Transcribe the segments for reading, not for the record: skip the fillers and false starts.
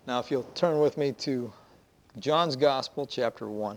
Now, if you'll turn with me to John's Gospel, chapter 1.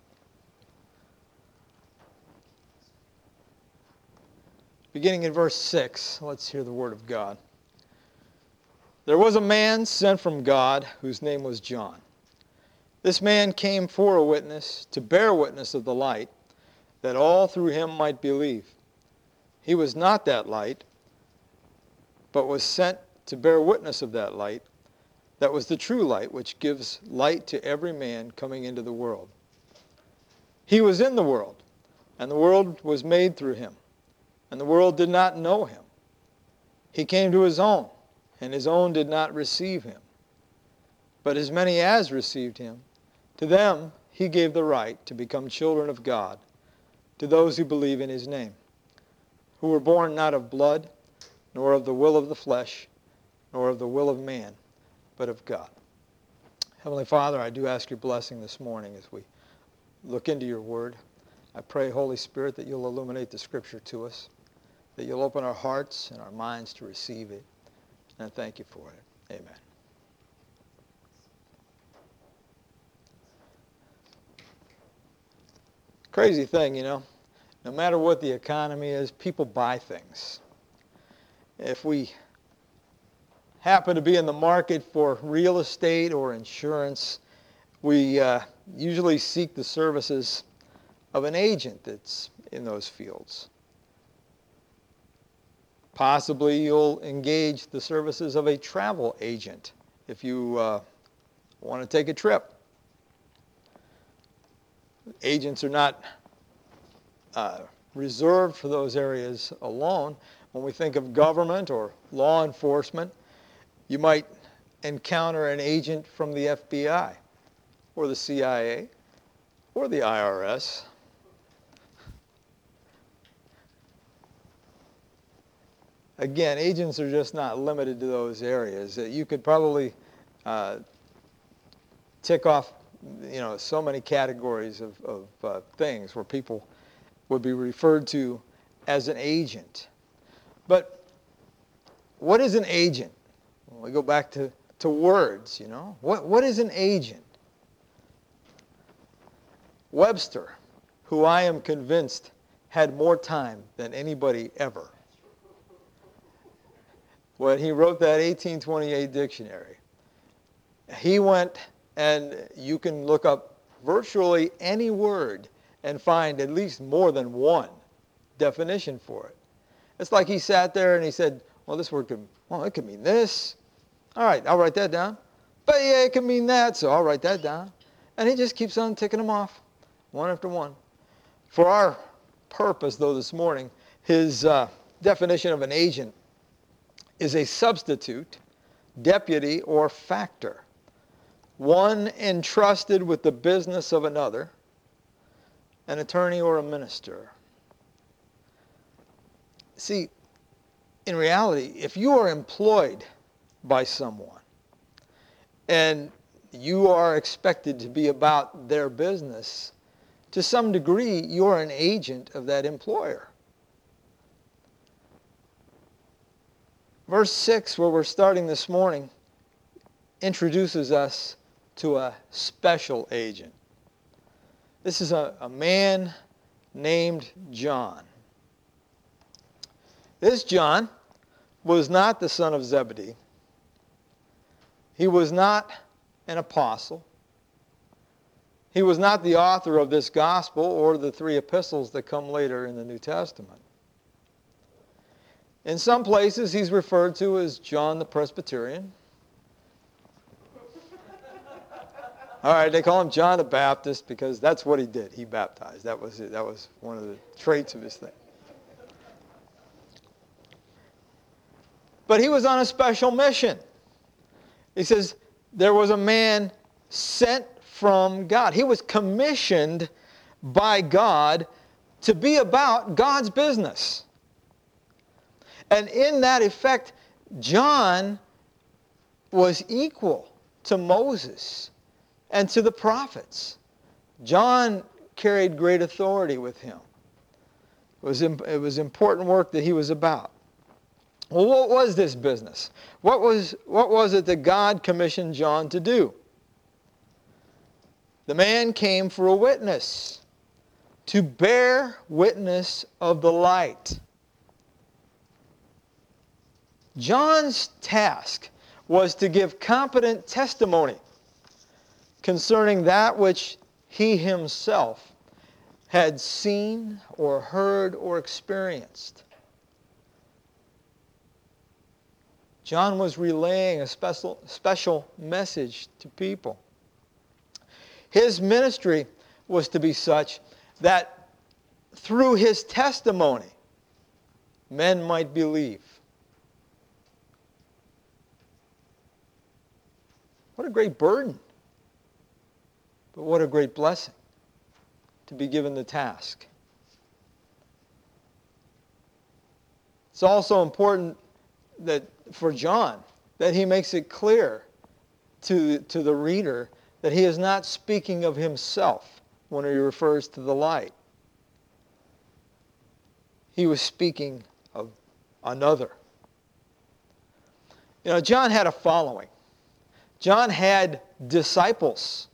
Beginning in verse 6, let's hear the word of God. There was a man sent from God whose name was John. This man came for a witness, to bear witness of the light, that all through him might believe. He was not that light, but was sent to bear witness of that light. That was the true light, which gives light to every man coming into the world. He was in the world, and the world was made through him, and the world did not know him. He came to his own, and his own did not receive him. But as many as received him, to them he gave the right to become children of God, to those who believe in his name, who were born not of blood, nor of the will of the flesh, nor of the will of man, but of God. Heavenly Father, I do ask your blessing this morning as we look into your word. I pray, Holy Spirit, that you'll illuminate the scripture to us, that you'll open our hearts and our minds to receive it. And I thank you for it. Amen. Crazy thing, no matter what the economy is, people buy things. If we happen to be in the market for real estate or insurance, we usually seek the services of an agent that's in those fields. Possibly you'll engage the services of a travel agent if you want to take a trip. Agents are not reserved for those areas alone. When we think of government or law enforcement, you might encounter an agent from the FBI or the CIA or the IRS. Again, agents are just not limited to those areas. You could probably tick off so many categories of things where people would be referred to as an agent. But what is an agent? Well, we go back to words, What is an agent? Webster, who I am convinced had more time than anybody ever, when he wrote that 1828 dictionary, he went, and you can look up virtually any word and find at least more than one definition for it. It's like he sat there and he said, well, this word it could mean this. All right, I'll write that down. But yeah, it can mean that, so I'll write that down. And he just keeps on ticking them off, one after one. For our purpose, though, this morning, his definition of an agent is a substitute, deputy, or factor. One entrusted with the business of another, an attorney or a minister. See, in reality, if you are employed by someone and you are expected to be about their business, to some degree, you're an agent of that employer. Verse 6, where we're starting this morning, introduces us to a special agent. This is a man named John. This John was not the son of Zebedee. He was not an apostle. He was not the author of this gospel or the 3 epistles that come later in the New Testament. In some places, he's referred to as John the Presbyterian. All right, they call him John the Baptist because that's what he did. He baptized. That was it. That was one of the traits of his thing. But he was on a special mission. He says there was a man sent from God. He was commissioned by God to be about God's business. And in that effect, John was equal to Moses and to the prophets. John carried great authority with him. It was important work that he was about. Well, what was this business? What was it that God commissioned John to do? The man came for a witness, to bear witness of the light. John's task was to give competent testimony concerning that which he himself had seen or heard or experienced. John was relaying a special message to people. His ministry was to be such that through his testimony, men might believe. What a great burden, but what a great blessing to be given the task. It's also important that for John that he makes it clear to the reader that he is not speaking of himself when he refers to the light. He was speaking of another. You know, John had a following. John had disciples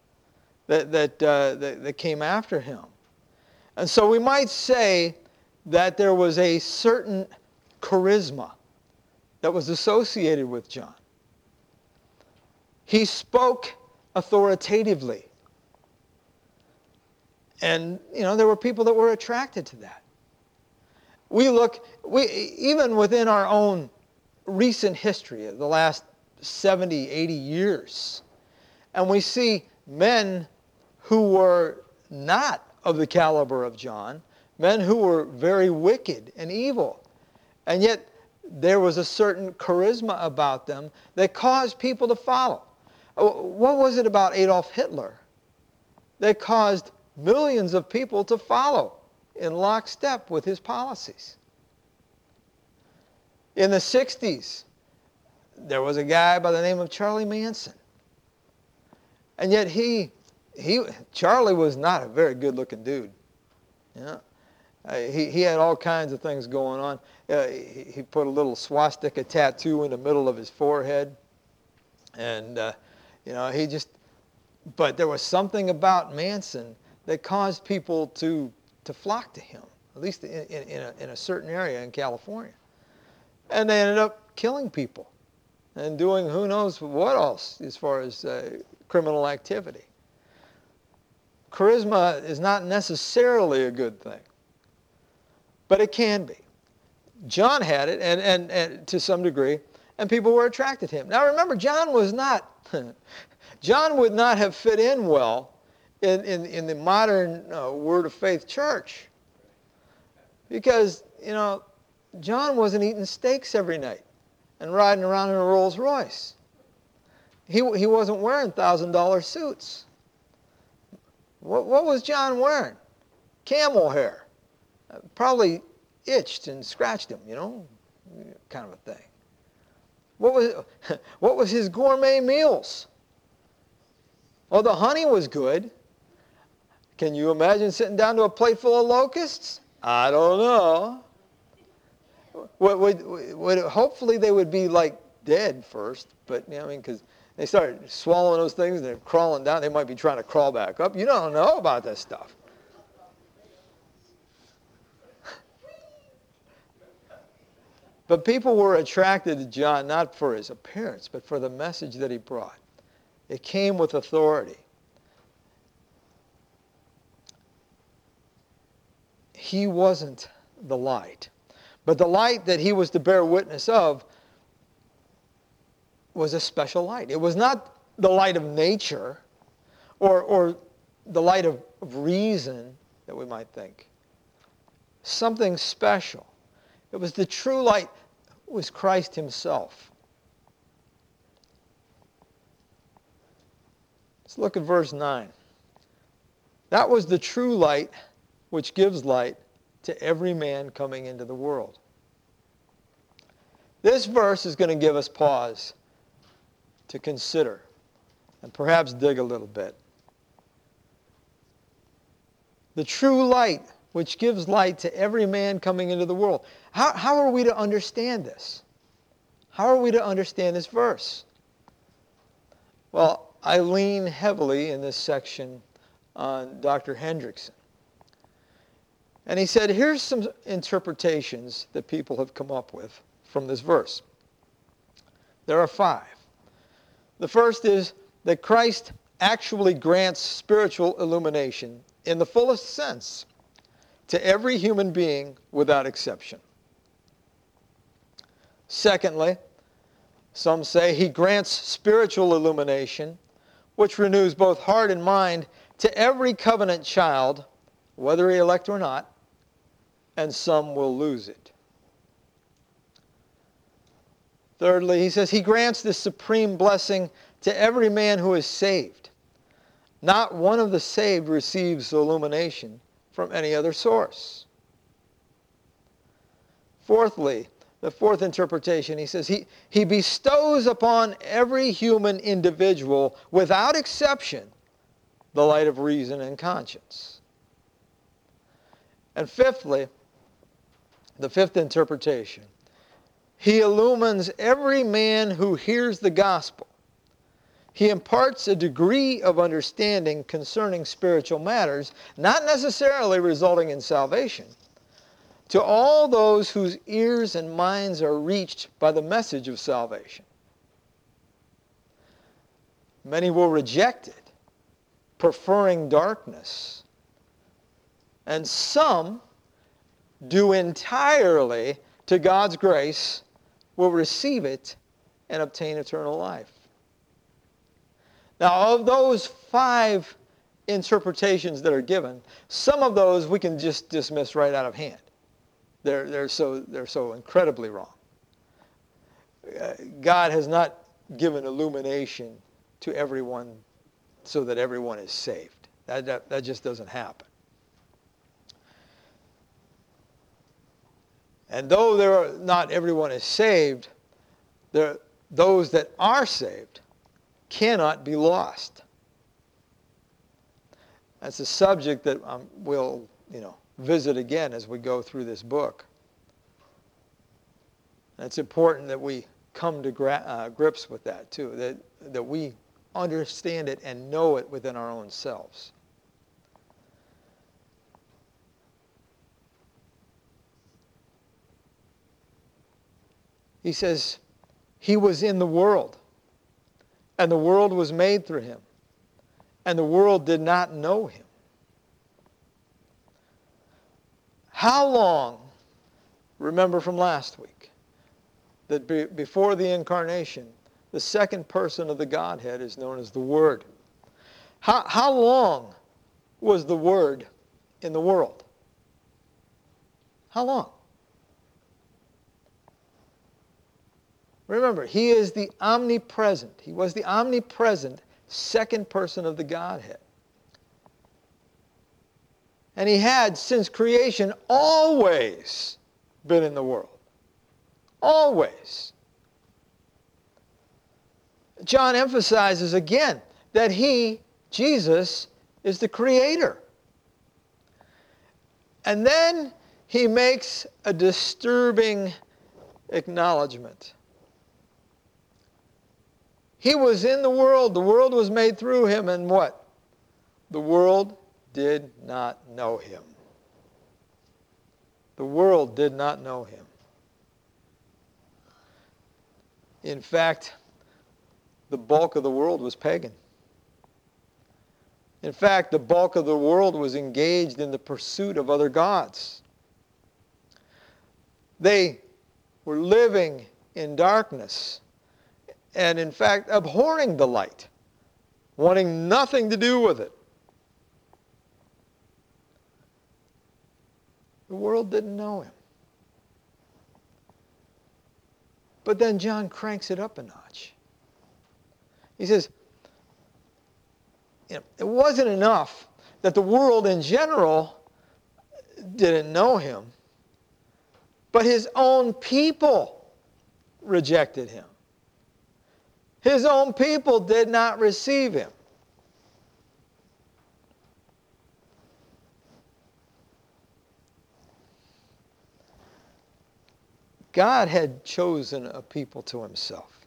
that came after him. And so we might say that there was a certain charisma that was associated with John. He spoke authoritatively. And, you know, there were people that were attracted to that. Even within our own recent history, the last 70, 80 years, and we see men who were not of the caliber of John, men who were very wicked and evil, and yet there was a certain charisma about them that caused people to follow. What was it about Adolf Hitler that caused millions of people to follow in lockstep with his policies? In the 60s, there was a guy by the name of Charlie Manson. And yet Charlie was not a very good-looking dude. You know? He had all kinds of things going on. He put a little swastika tattoo in the middle of his forehead. And, you know, but there was something about Manson that caused people to flock to him, at least in a certain area in California. And they ended up killing people and doing who knows what else as far as criminal activity. Charisma is not necessarily a good thing, but it can be. John had it, and to some degree, and people were attracted to him. Now remember, John would not have fit in well in the modern Word of Faith church, because, you know, John wasn't eating steaks every night and riding around in a Rolls Royce. He wasn't wearing $1,000 suits. What was John wearing? Camel hair. Probably itched and scratched him, you know, kind of a thing. What was his gourmet meals? Well, the honey was good. Can you imagine sitting down to a plate full of locusts? I don't know. Hopefully they would be like dead first, but you know, I mean, because they started swallowing those things and they're crawling down. They might be trying to crawl back up. You don't know about this stuff. But people were attracted to John not for his appearance, but for the message that he brought. It came with authority. He wasn't the light. But the light that he was to bear witness of was a special light. It was not the light of nature or the light of reason that we might think. Something special. It was the true light. It was Christ himself. Let's look at verse 9. That was the true light which gives light to every man coming into the world. This verse is going to give us pause to consider and perhaps dig a little bit. The true light which gives light to every man coming into the world. How are we to understand this? How are we to understand this verse? Well, I lean heavily in this section on Dr. Hendrickson. And he said, here's some interpretations that people have come up with from this verse. There are 5. The first is that Christ actually grants spiritual illumination in the fullest sense to every human being without exception. Secondly, some say he grants spiritual illumination, which renews both heart and mind to every covenant child, whether he elect or not, and some will lose it. Thirdly, he says he grants this supreme blessing to every man who is saved. Not one of the saved receives illumination from any other source. Fourthly, the fourth interpretation, he says he bestows upon every human individual, without exception, the light of reason and conscience. And fifthly, the fifth interpretation, he illumines every man who hears the gospel. He imparts a degree of understanding concerning spiritual matters, not necessarily resulting in salvation, to all those whose ears and minds are reached by the message of salvation. Many will reject it, preferring darkness. And some, due entirely to God's grace, will receive it and obtain eternal life. Now, of those 5 interpretations that are given, some of those we can just dismiss right out of hand. They're so incredibly wrong. God has not given illumination to everyone so that everyone is saved. That just doesn't happen. And though not everyone is saved, those that are saved cannot be lost. That's a subject that we'll visit again as we go through this book. And it's important that we come to grips with that too, that we understand it and know it within our own selves. He says, he was in the world, and the world was made through him, and the world did not know him. How long, remember from last week, that before the incarnation, the second person of the Godhead is known as the Word. How long was the Word in the world? How long? Remember, he is the omnipresent. He was the omnipresent second person of the Godhead. And he had, since creation, always been in the world. Always. John emphasizes again that he, Jesus, is the creator. And then he makes a disturbing acknowledgement. He was in the world was made through him, and what? The world did not know him. The world did not know him. In fact, the bulk of the world was pagan. In fact, the bulk of the world was engaged in the pursuit of other gods. They were living in darkness and, in fact, abhorring the light, wanting nothing to do with it. The world didn't know him. But then John cranks it up a notch. He says, it wasn't enough that the world in general didn't know him, but his own people rejected him. His own people did not receive him. God had chosen a people to himself.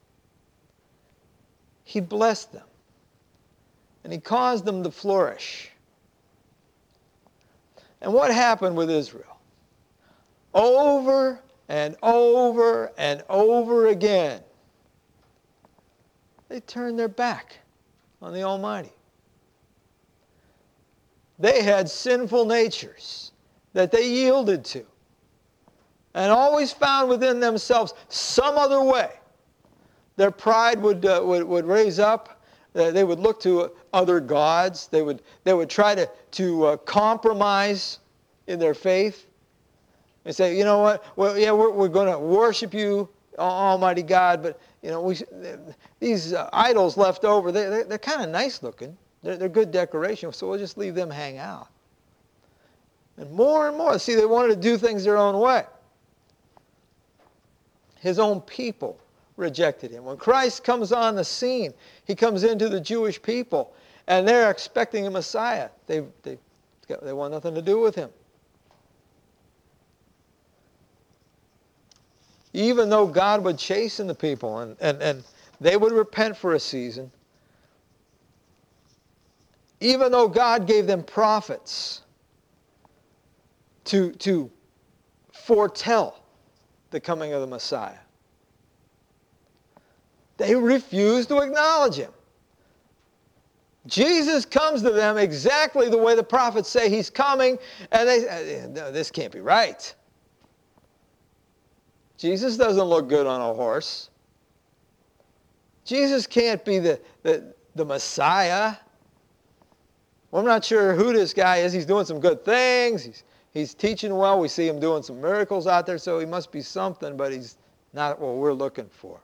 He blessed them. And he caused them to flourish. And what happened with Israel? Over and over and over again, they turned their back on the Almighty. They had sinful natures that they yielded to and always found within themselves some other way. Their pride would raise up. They would look to other gods. They would try to compromise in their faith. And say, you know what? Well, yeah, we're going to worship you, Almighty God, but you know, these idols left over, they're kind of nice looking. They're good decoration, so we'll just leave them hang out. And more, see, they wanted to do things their own way. His own people rejected him. When Christ comes on the scene, he comes into the Jewish people, and they're expecting a Messiah. They want nothing to do with him. Even though God would chasten the people and they would repent for a season, even though God gave them prophets to foretell the coming of the Messiah, they refused to acknowledge him. Jesus comes to them exactly the way the prophets say he's coming, and they say, no, this can't be right. Jesus doesn't look good on a horse. Jesus can't be the Messiah. Well, I'm not sure who this guy is. He's doing some good things. He's teaching well. We see him doing some miracles out there, so he must be something, but he's not what we're looking for.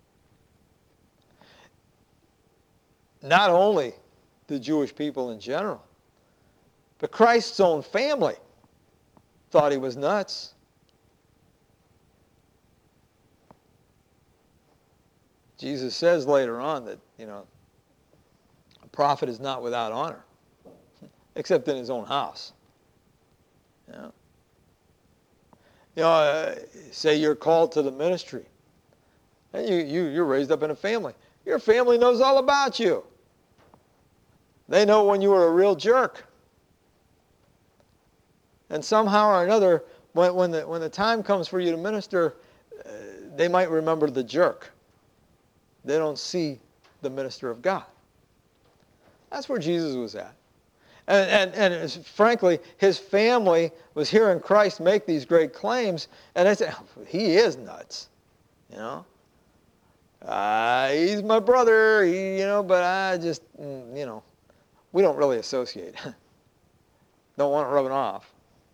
Not only the Jewish people in general, but Christ's own family thought he was nuts. Jesus says later on that, a prophet is not without honor, except in his own house. Say you're called to the ministry, and you're raised up in a family. Your family knows all about you. They know when you were a real jerk. And somehow or another, when the time comes for you to minister, they might remember the jerk. They don't see the minister of God. That's where Jesus was at. And frankly, his family was hearing Christ make these great claims, and they said, he is nuts. He's my brother, but I just, we don't really associate. Don't want to rub it off.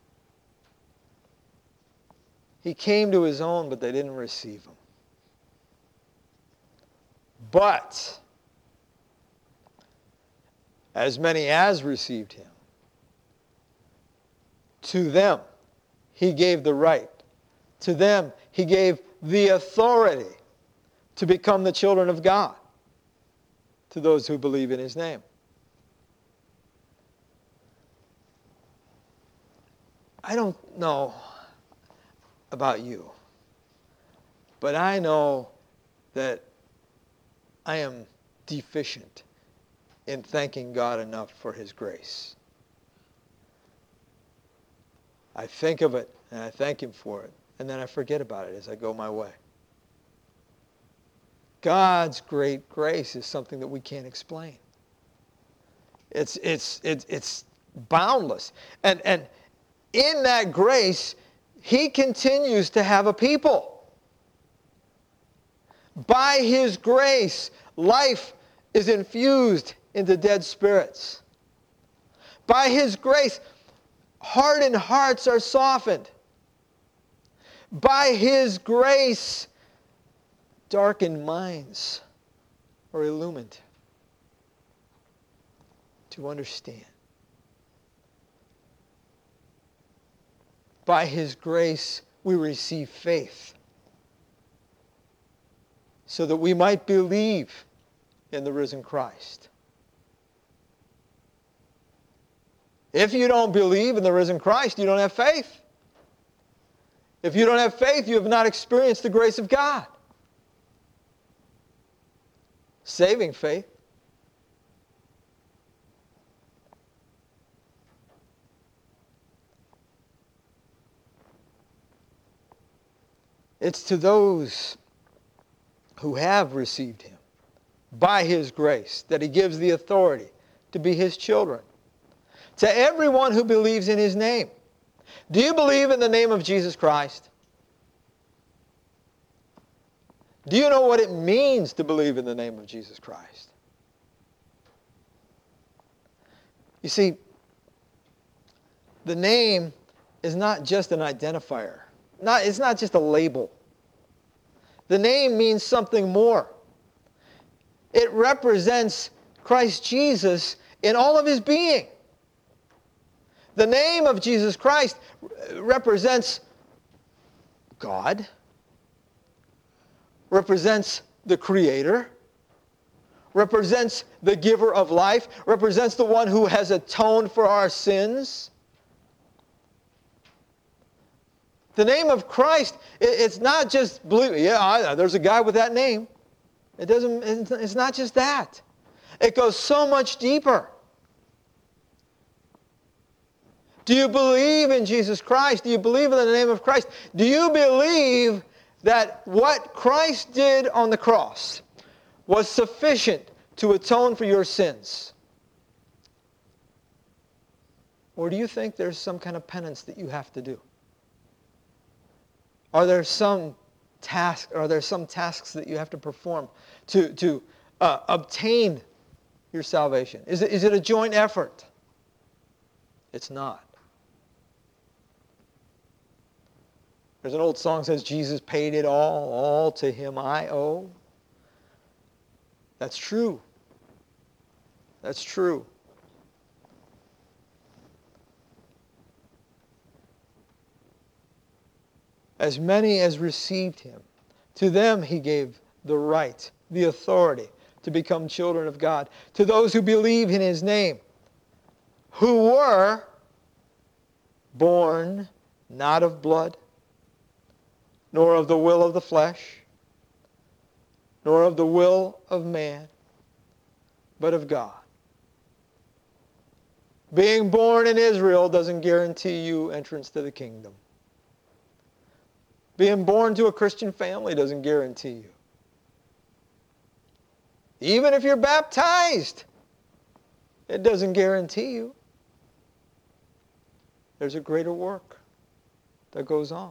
He came to his own, but they didn't receive him. But as many as received him, to them he gave the right. To them he gave the authority to become the children of God, to those who believe in his name. I don't know about you, but I know that I am deficient in thanking God enough for his grace. I think of it and I thank him for it, and then I forget about it as I go my way. God's great grace is something that we can't explain. It's boundless. And in that grace, he continues to have a people. By his grace, life is infused into dead spirits. By his grace, hardened hearts are softened. By his grace, darkened minds are illumined to understand. By his grace, we receive faith so that we might believe in the risen Christ. If you don't believe in the risen Christ, you don't have faith. If you don't have faith, you have not experienced the grace of God. Saving faith. It's to those who have received Him by His grace that He gives the authority to be His children. To everyone who believes in His name. Do you believe in the name of Jesus Christ? Do you know what it means to believe in the name of Jesus Christ? You see, the name is not just an identifier. It's not just a label. The name means something more. It represents Christ Jesus in all of His being. The name of Jesus Christ represents God, represents the Creator, represents the giver of life, represents the one who has atoned for our sins. The name of Christ, it's not just believe. Yeah, there's a guy with that name. It's not just that. It goes so much deeper. Do you believe in Jesus Christ? Do you believe in the name of Christ? Do you believe that what Christ did on the cross was sufficient to atone for your sins? Or do you think there's some kind of penance that you have to do? Are there some tasks that you have to perform to obtain your salvation? Is it a joint effort? It's not. There's an old song that says, Jesus paid it all to Him I owe. That's true. That's true. As many as received Him, to them He gave the right, the authority to become children of God. To those who believe in His name, who were born not of blood, nor of the will of the flesh, nor of the will of man, but of God. Being born in Israel doesn't guarantee you entrance to the kingdom. Being born to a Christian family doesn't guarantee you. Even if you're baptized, it doesn't guarantee you. There's a greater work that goes on.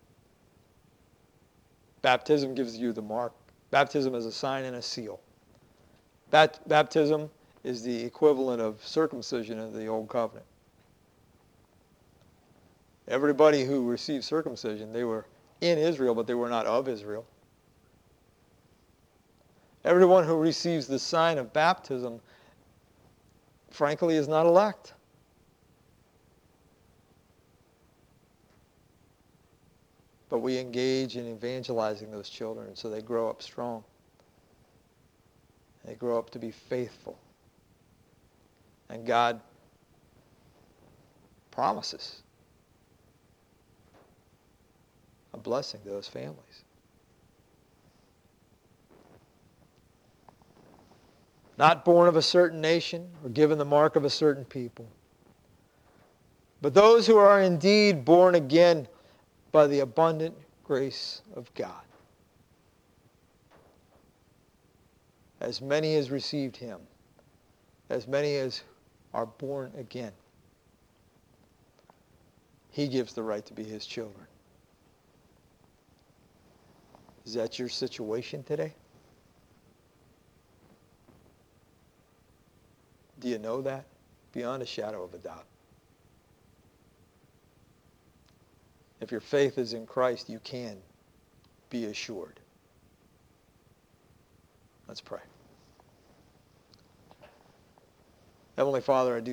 Baptism gives you the mark. Baptism is a sign and a seal. Baptism is the equivalent of circumcision in the Old Covenant. Everybody who received circumcision, they were in Israel, but they were not of Israel. Everyone who receives the sign of baptism, frankly, is not elect. But we engage in evangelizing those children so they grow up strong. They grow up to be faithful. And God promises a blessing to those families. Not born of a certain nation or given the mark of a certain people, but those who are indeed born again by the abundant grace of God. As many as received Him, as many as are born again, He gives the right to be His children. Is that your situation today? Do you know that? Beyond a shadow of a doubt. If your faith is in Christ, you can be assured. Let's pray. Heavenly Father, I do